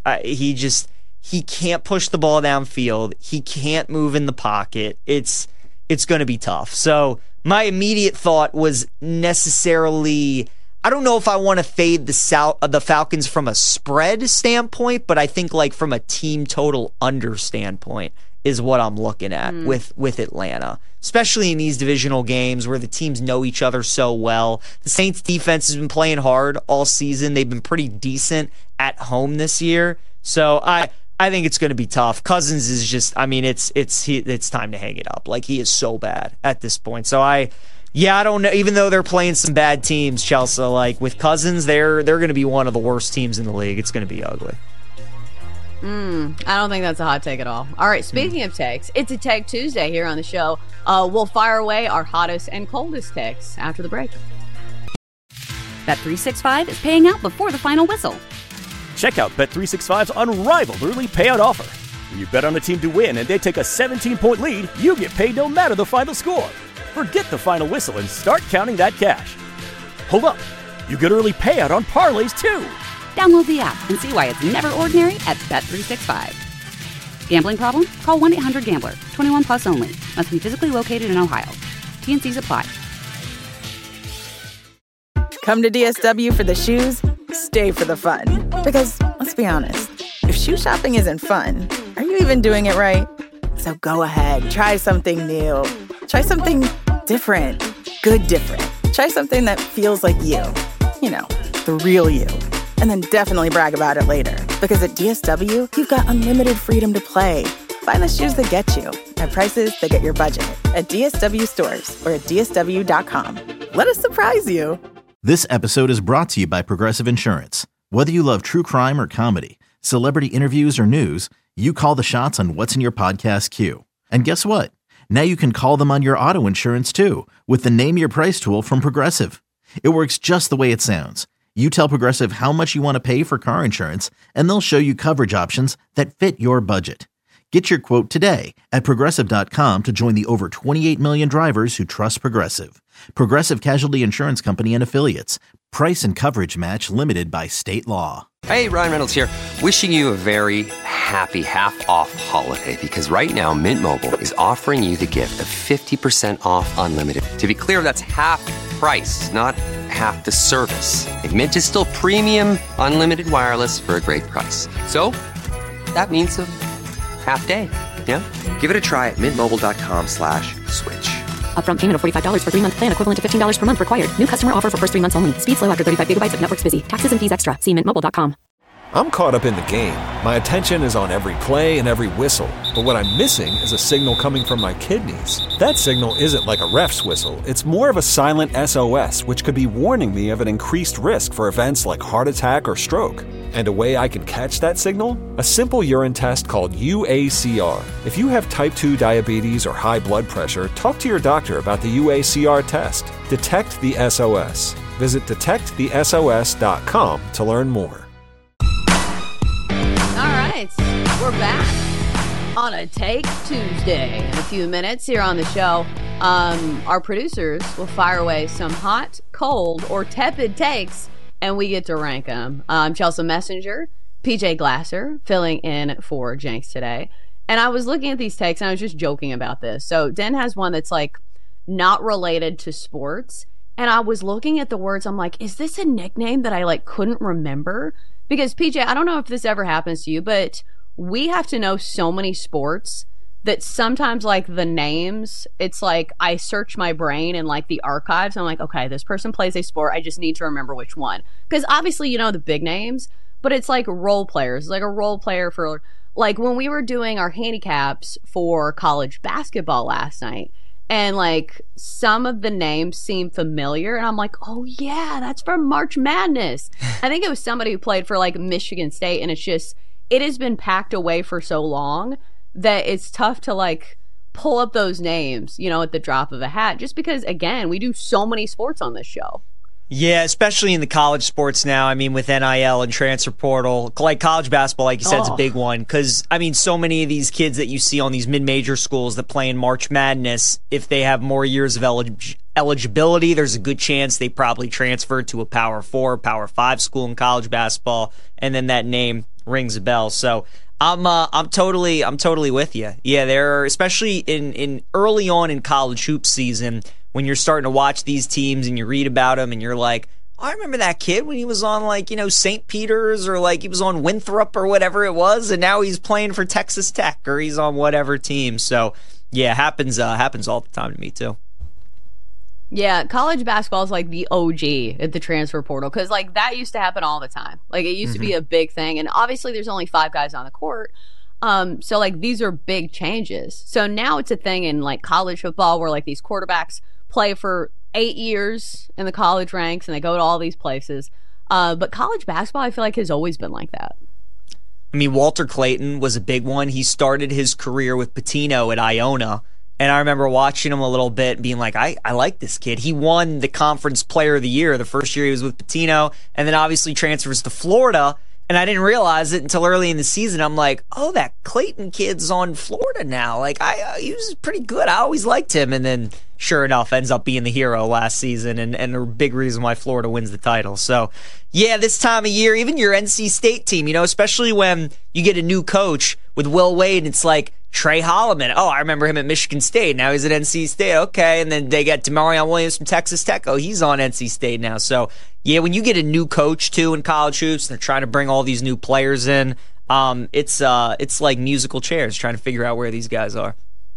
He can't push the ball downfield. He can't move in the pocket. It's going to be tough. So my immediate thought was necessarily, I don't know if I want to fade the Falcons from a spread standpoint, but I think like from a team total under standpoint is what I'm looking at with Atlanta, especially in these divisional games where the teams know each other so well. The Saints defense has been playing hard all season. They've been pretty decent at home this year. So I think it's going to be tough. Cousins is just, I mean, it's time to hang it up. Like, he is so bad at this point. So I don't know. Even though they're playing some bad teams, Chelsea, like with Cousins, they're going to be one of the worst teams in the league. It's going to be ugly. I don't think that's a hot take at all. All right, speaking of takes, it's a Take Tuesday here on the show. We'll fire away our hottest and coldest takes after the break. Bet365 is paying out before the final whistle. Check out Bet365's unrivaled early payout offer. When you bet on a team to win and they take a 17-point lead, you get paid no matter the final score. Forget the final whistle and start counting that cash. Hold up. You get early payout on parlays, too. Download the app and see why it's never ordinary at Bet365. Gambling problem? Call 1-800-GAMBLER. 21 plus only. Must be physically located in Ohio. T&Cs apply. Come to DSW for the shoes, stay for the fun. Because, let's be honest, if shoe shopping isn't fun, are you even doing it right? So go ahead, try something new. Try something different. Good different. Try something that feels like you. You know, the real you. And then definitely brag about it later. Because at DSW, you've got unlimited freedom to play. Find the shoes that get you at prices that get your budget at DSW stores or at DSW.com. Let us surprise you. This episode is brought to you by Progressive Insurance. Whether you love true crime or comedy, celebrity interviews or news, you call the shots on what's in your podcast queue. And guess what? Now you can call them on your auto insurance too with the Name Your Price tool from Progressive. It works just the way it sounds. You tell Progressive how much you want to pay for car insurance, and they'll show you coverage options that fit your budget. Get your quote today at Progressive.com to join the over 28 million drivers who trust Progressive. Progressive Casualty Insurance Company and Affiliates. Price and coverage match limited by state law. Hey, Ryan Reynolds here. Wishing you a very happy half-off holiday because right now Mint Mobile is offering you the gift of 50% off unlimited. To be clear, that's half price, not half the service. And Mint is still premium unlimited wireless for a great price. So that means a half day, yeah? Give it a try at mintmobile.com/switch. Upfront payment of $45 for 3-month plan, equivalent to $15 per month required. New customer offer for first 3 months only. Speed slow after 35 gigabytes if network's busy. Taxes and fees extra. See mintmobile.com. I'm caught up in the game. My attention is on every play and every whistle. But what I'm missing is a signal coming from my kidneys. That signal isn't like a ref's whistle. It's more of a silent SOS, which could be warning me of an increased risk for events like heart attack or stroke. And a way I can catch that signal? A simple urine test called UACR. If you have type 2 diabetes or high blood pressure, talk to your doctor about the UACR test. Detect the SOS. Visit detectthesos.com to learn more. All right, we're back on a Take Tuesday. In a few minutes here on the show, our producers will fire away some hot, cold, or tepid takes, and we get to rank them. I'm Chelsea Messenger, PJ Glasser, filling in for Jenks today. And I was looking at these takes, and I was just joking about this. So Den has one that's like not related to sports. And I was looking at the words. I'm like, is this a nickname that I like couldn't remember? Because PJ, I don't know if this ever happens to you, but we have to know so many sports that sometimes like the names, it's like I search my brain and like the archives. I'm like, okay, this person plays a sport. I just need to remember which one. Because obviously, you know, the big names, but it's like role players. It's like a role player for like when we were doing our handicaps for college basketball last night. And like some of the names seem familiar. And I'm like, oh yeah, that's from March Madness. I think it was somebody who played for like Michigan State. And it's just, it has been packed away for so long that it's tough to like pull up those names, you know, at the drop of a hat. Just because, again, we do so many sports on this show. Yeah, especially in the college sports now. I mean, with NIL and transfer portal, like college basketball, like you said, is a big one. Because, I mean, so many of these kids that you see on these mid-major schools that play in March Madness, if they have more years of eligibility, there's a good chance they probably transfer to a Power 4, Power 5 school in college basketball, and then that name rings a bell. So I'm totally with you. Yeah, there are, especially in early on in college hoop season, when you're starting to watch these teams and you read about them and you're like, oh, I remember that kid when he was on like, you know, St. Peter's or like he was on Winthrop or whatever it was, and now he's playing for Texas Tech or he's on whatever team. So yeah, happens all the time to me too. Yeah, college basketball is like the OG at the transfer portal because like that used to happen all the time. Like it used to be a big thing, and obviously there's only 5 guys on the court. So like these are big changes. So now it's a thing in like college football where like these quarterbacks play for 8 years in the college ranks and they go to all these places. But college basketball, I feel like, has always been like that. I mean, Walter Clayton was a big one. He started his career with Pitino at Iona. And I remember watching him a little bit and being like, I like this kid. He won the Conference Player of the Year the first year he was with Pitino, and then obviously transfers to Florida. And I didn't realize it until early in the season. I'm like, oh, that Clayton kid's on Florida now. Like, he was pretty good. I always liked him. And then, sure enough, ends up being the hero last season and a big reason why Florida wins the title. So, yeah, this time of year, even your NC State team, especially when you get a new coach with Will Wade, it's like Trey Holloman. Oh, I remember him at Michigan State. Now he's at NC State. Okay. And then they got Demarion Williams from Texas Tech. Oh, he's on NC State now. So, yeah, when you get a new coach, too, in college hoops, and they're trying to bring all these new players in, it's like musical chairs, trying to figure out where these guys are.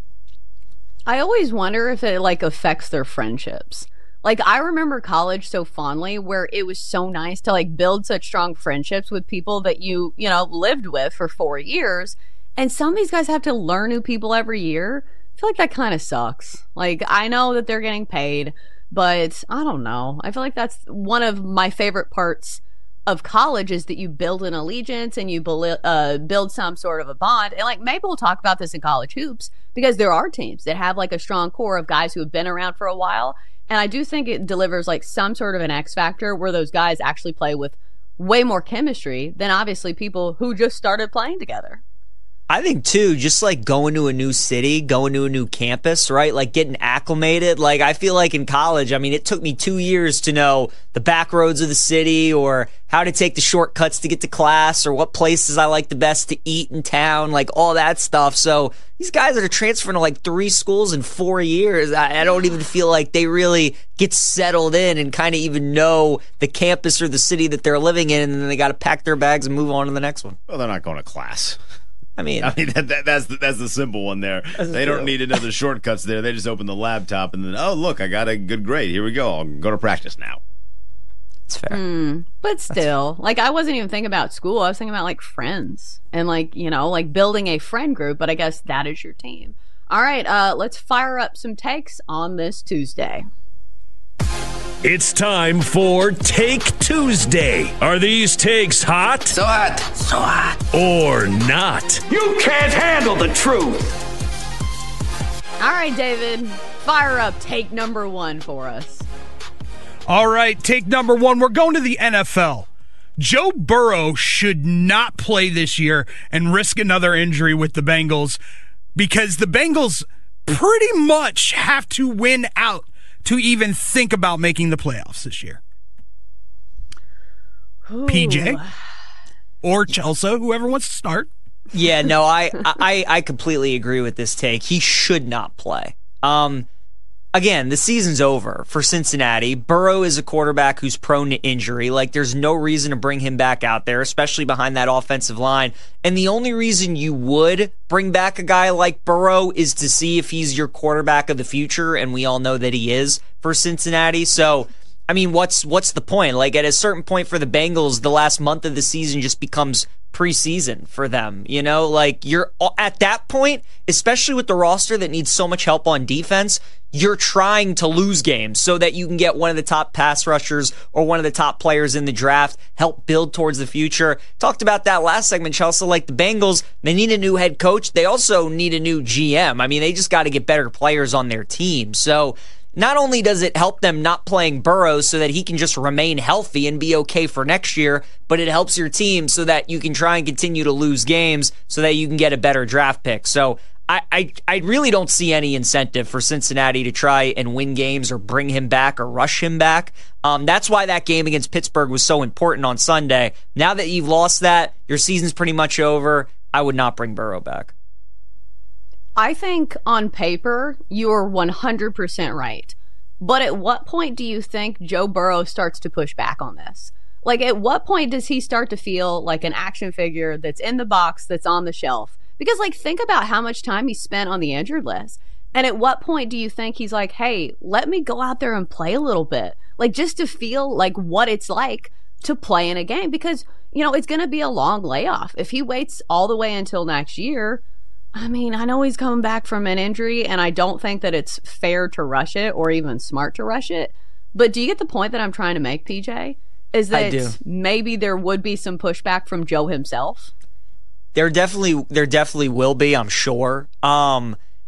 I always wonder if it, affects their friendships. I remember college so fondly where it was so nice to, build such strong friendships with people that you lived with for 4 years. And some of these guys have to learn new people every year. I feel like that kind of sucks. I know that they're getting paid, but I don't know. I feel like that's one of my favorite parts of college is that you build an allegiance and you build some sort of a bond. And maybe we'll talk about this in college hoops because there are teams that have a strong core of guys who have been around for a while. And I do think it delivers some sort of an X factor where those guys actually play with way more chemistry than obviously people who just started playing together. I think, too, just going to a new city, going to a new campus, right? Getting acclimated. I feel like in college, it took me 2 years to know the back roads of the city or how to take the shortcuts to get to class or what places I like the best to eat in town, all that stuff. So these guys that are transferring to 3 schools in 4 years, I don't even feel like they really get settled in and kind of even know the campus or the city that they're living in, and then they got to pack their bags and move on to the next one. Well, they're not going to class. I mean that's the simple one there. They don't need to know the shortcuts there. They just open the laptop and then, oh, look, I got a good grade. Here we go. I'll go to practice now. It's fair. But still, I wasn't even thinking about school. I was thinking about friends and building a friend group. But I guess that is your team. All right, let's fire up some takes on this Tuesday. It's time for Take Tuesday. Are these takes hot? So hot. So hot. Or not? You can't handle the truth. All right, David, fire up take number 1 for us. All right, take number 1. We're going to the NFL. Joe Burrow should not play this year and risk another injury with the Bengals because the Bengals pretty much have to win out to even think about making the playoffs this year. Ooh. PJ or Chelsea, whoever wants to start. Yeah, no, I completely agree with this take. He should not play. Again, the season's over for Cincinnati. Burrow is a quarterback who's prone to injury. There's no reason to bring him back out there, especially behind that offensive line. And the only reason you would bring back a guy like Burrow is to see if he's your quarterback of the future, and we all know that he is for Cincinnati. So, what's the point? At a certain point for the Bengals, the last month of the season just becomes preseason for them. You're at that point, especially with the roster that needs so much help on defense, you're trying to lose games so that you can get one of the top pass rushers or one of the top players in the draft, help build towards the future. Talked about that last segment, Chelsea. The Bengals, they need a new head coach. They also need a new GM. They just got to get better players on their team. So not only does it help them not playing Burrow so that he can just remain healthy and be okay for next year, but it helps your team so that you can try and continue to lose games so that you can get a better draft pick. So I really don't see any incentive for Cincinnati to try and win games or bring him back or rush him back. That's why that game against Pittsburgh was so important on Sunday. Now that you've lost that, your season's pretty much over. I would not bring Burrow back. I think on paper, you're 100% right. But at what point do you think Joe Burrow starts to push back on this? At what point does he start to feel like an action figure that's in the box, that's on the shelf? Because, think about how much time he spent on the injured list. And at what point do you think he's like, hey, let me go out there and play a little bit? Just to feel what it's like to play in a game. Because, it's going to be a long layoff. If he waits all the way until next year, I know he's coming back from an injury, and I don't think that it's fair to rush it or even smart to rush it. But do you get the point that I'm trying to make, PJ? Is that maybe there would be some pushback from Joe himself? There definitely will be, I'm sure.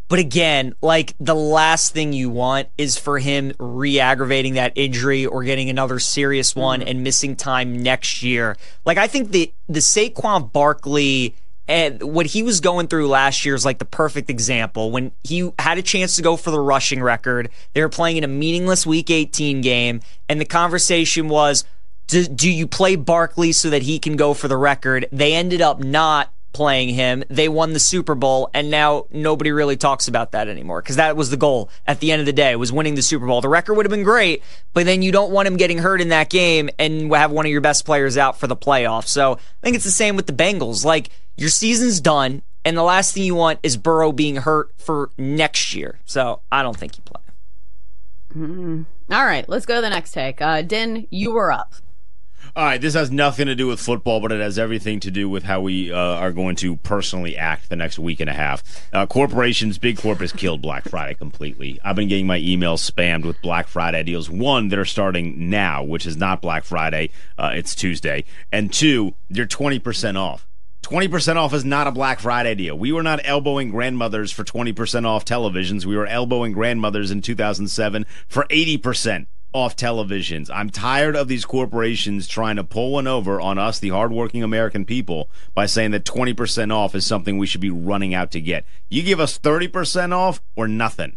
But again, like, the last thing you want is for him re-aggravating that injury or getting another serious one and missing time next year. Like, I think the Saquon Barkley and what he was going through last year is like the perfect example. When he had a chance to go for the rushing record, they were playing in a meaningless Week 18 game, and the conversation was, do you play Barkley so that he can go for the record? They ended up not playing him. They won the Super Bowl, and now nobody really talks about that anymore because that was the goal at the end of the day, was winning the Super Bowl. The record would have been great, but then you don't want him getting hurt in that game and have one of your best players out for the playoffs. So I think it's the same with the Bengals. Like, your season's done, and the last thing you want is Burrow being hurt for next year. So I don't think you play. All right, let's go to the next take. Den, you were up. All right, this has nothing to do with football, but it has everything to do with how we are going to personally act the next week and a half. Corporations, big corp has killed Black Friday completely. I've been getting my emails spammed with Black Friday deals. One, that are starting now, which is not Black Friday. It's Tuesday. And two, they're 20% off. 20% off is not a Black Friday deal. We were not elbowing grandmothers for 20% off televisions. We were elbowing grandmothers in 2007 for 80% off televisions. I'm tired of these corporations trying to pull one over on us, the hardworking American people, by saying that 20% off is something we should be running out to get. You give us 30% off or nothing.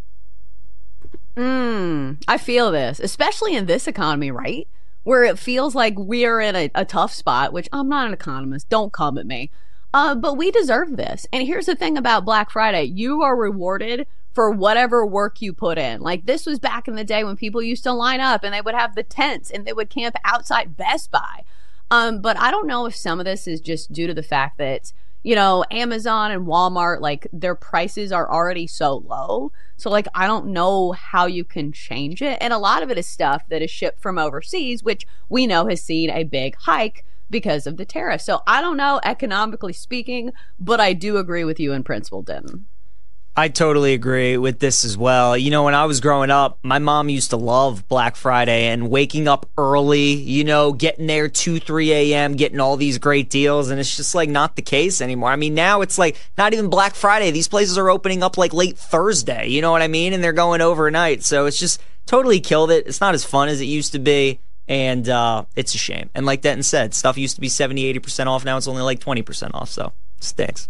I feel this, especially in this economy, right? Where it feels like we're in a tough spot, which I'm not an economist. Don't come at me. But we deserve this. And here's the thing about Black Friday. You are rewarded for whatever work you put in. Like, this was back in the day when people used to line up and they would have the tents and they would camp outside Best Buy. But I don't know if some of this is just due to the fact that, you know, Amazon and Walmart, like, their prices are already so low. So, like, I don't know how you can change it. And a lot of it is stuff that is shipped from overseas, which we know has seen a big hike because of the tariffs. So I don't know, economically speaking, but I do agree with you in principle, Denton. I totally agree with this as well. You know, when I was growing up, my mom used to love Black Friday and waking up early, you know, getting there 2, 3 a.m., getting all these great deals, and it's just like not the case anymore. I mean, now it's like not even Black Friday. These places are opening up like late Thursday, you know what I mean? And they're going overnight. So it's just totally killed it. It's not as fun as it used to be, and it's a shame. And like Denton said, stuff used to be 70, 80% off. Now it's only like 20% off, so it stinks.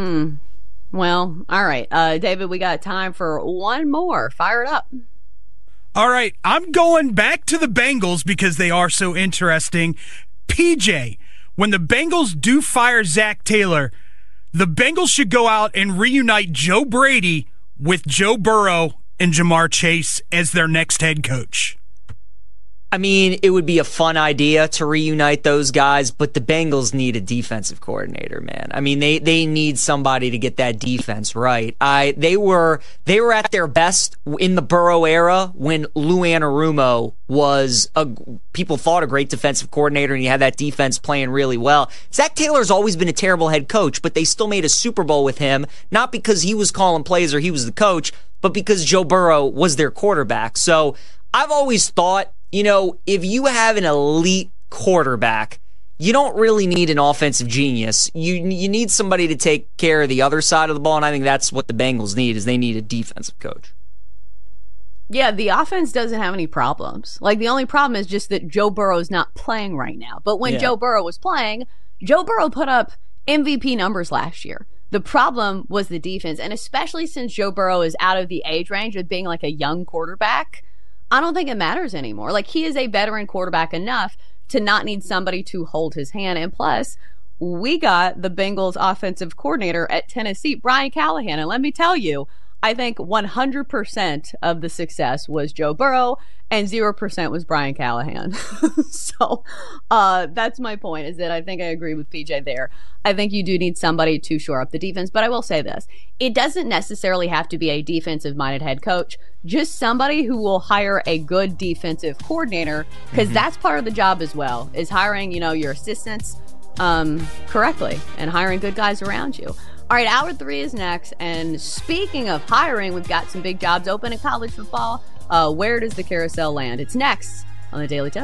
Well, all right. David, we got time for one more. Fire it up. All right. I'm going back to the Bengals because they are so interesting. PJ, when the Bengals do fire Zach Taylor, the Bengals should go out and reunite Joe Brady with Joe Burrow and Jamar Chase as their next head coach. I mean, it would be a fun idea to reunite those guys, but the Bengals need a defensive coordinator, man. I mean, they need somebody to get that defense right. They were at their best in the Burrow era when Lou Anarumo was people thought a great defensive coordinator, and he had that defense playing really well. Zach Taylor's always been a terrible head coach, but they still made a Super Bowl with him, not because he was calling plays or he was the coach, but because Joe Burrow was their quarterback. So I've always thought, you know, if you have an elite quarterback, you don't really need an offensive genius. You need somebody to take care of the other side of the ball, and I think that's what the Bengals need, is they need a defensive coach. Yeah, the offense doesn't have any problems. Like, the only problem is just that Joe Burrow is not playing right now. But when Joe Burrow was playing, Joe Burrow put up MVP numbers last year. The problem was the defense, and especially since Joe Burrow is out of the age range of being like a young quarterback, I don't think it matters anymore. Like, he is a veteran quarterback enough to not need somebody to hold his hand. And plus, we got the Bengals offensive coordinator at Tennessee, Brian Callahan. And let me tell you, I think 100% of the success was Joe Burrow and 0% was Brian Callahan. So that's my point, is that I think I agree with PJ there. I think you do need somebody to shore up the defense. But I will say this, it doesn't necessarily have to be a defensive-minded head coach, just somebody who will hire a good defensive coordinator, because that's part of the job as well, is hiring, you know, your assistants correctly and hiring good guys around you. All right, Hour 3 is next, and speaking of hiring, we've got some big jobs open in college football. Where does the carousel land? It's next on the Daily Tip.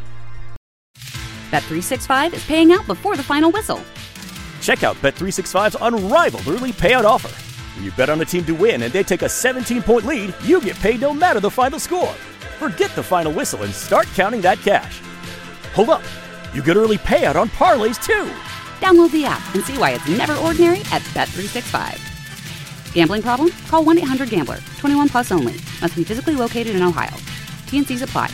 Bet365 is paying out before the final whistle. Check out Bet365's unrivaled early payout offer. When you bet on a team to win and they take a 17-point lead, you get paid no matter the final score. Forget the final whistle and start counting that cash. Hold up. You get early payout on parlays, too. Download the app and see why it's never ordinary at Bet365. Gambling problem? Call 1-800-GAMBLER. 21 plus only. Must be physically located in Ohio. T&Cs apply.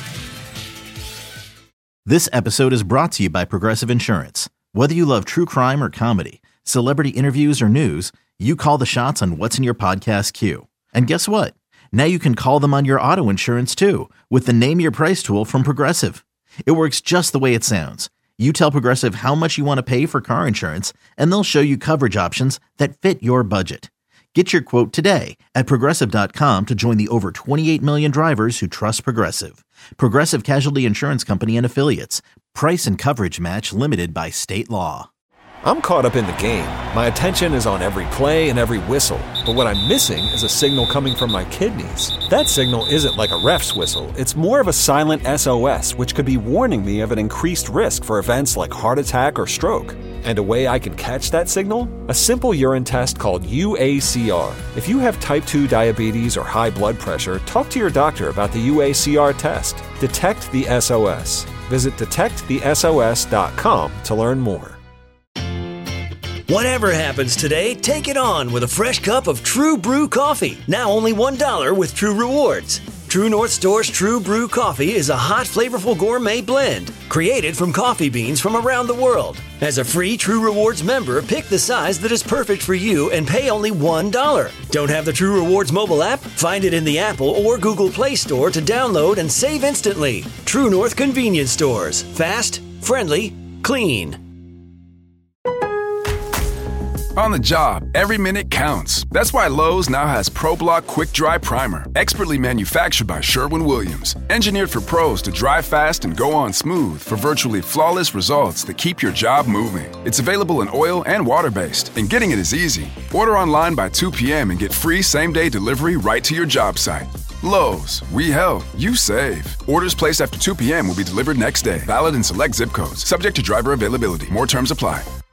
This episode is brought to you by Progressive Insurance. Whether you love true crime or comedy, celebrity interviews or news, you call the shots on what's in your podcast queue. And guess what? Now you can call them on your auto insurance too with the Name Your Price tool from Progressive. It works just the way it sounds. You tell Progressive how much you want to pay for car insurance, and they'll show you coverage options that fit your budget. Get your quote today at Progressive.com to join the over 28 million drivers who trust Progressive. Progressive Casualty Insurance Company and Affiliates. Price and coverage match limited by state law. I'm caught up in the game. My attention is on every play and every whistle. But what I'm missing is a signal coming from my kidneys. That signal isn't like a ref's whistle. It's more of a silent SOS, which could be warning me of an increased risk for events like heart attack or stroke. And a way I can catch that signal? A simple urine test called UACR. If you have type 2 diabetes or high blood pressure, talk to your doctor about the UACR test. Detect the SOS. Visit detectthesos.com to learn more. Whatever happens today, take it on with a fresh cup of True Brew coffee. Now only $1 with True Rewards. True North Store's True Brew coffee is a hot, flavorful gourmet blend created from coffee beans from around the world. As a free True Rewards member, pick the size that is perfect for you and pay only $1. Don't have the True Rewards mobile app? Find it in the Apple or Google Play Store to download and save instantly. True North Convenience Stores. Fast, friendly, clean. On the job, every minute counts. That's why Lowe's now has ProBlock Quick Dry Primer, expertly manufactured by Sherwin-Williams. Engineered for pros to dry fast and go on smooth for virtually flawless results that keep your job moving. It's available in oil and water-based, and getting it is easy. Order online by 2 p.m. and get free same-day delivery right to your job site. Lowe's, we help, you save. Orders placed after 2 p.m. will be delivered next day. Valid in select zip codes. Subject to driver availability. More terms apply.